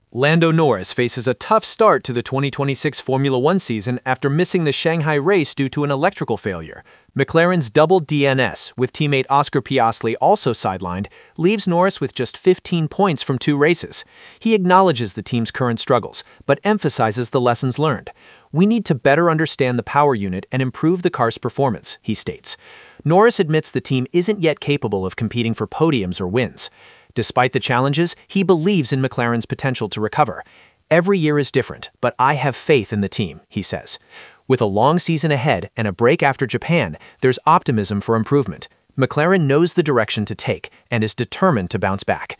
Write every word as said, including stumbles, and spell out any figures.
Lando Norris faces a tough start to the twenty twenty-six Formula One season after missing the Shanghai race due to an electrical failure. McLaren's double D N S, with teammate Oscar Piastri also sidelined, leaves Norris with just fifteen points from two races. He acknowledges the team's current struggles, but emphasizes the lessons learned. "We need to better understand the power unit and improve the car's performance," he states. Norris admits the team isn't yet capable of competing for podiums or wins. Despite the challenges, he believes in McLaren's potential to recover. "Every year is different, but I have faith in the team," he says. With a long season ahead and a break after Japan, there's optimism for improvement. McLaren knows the direction to take and is determined to bounce back.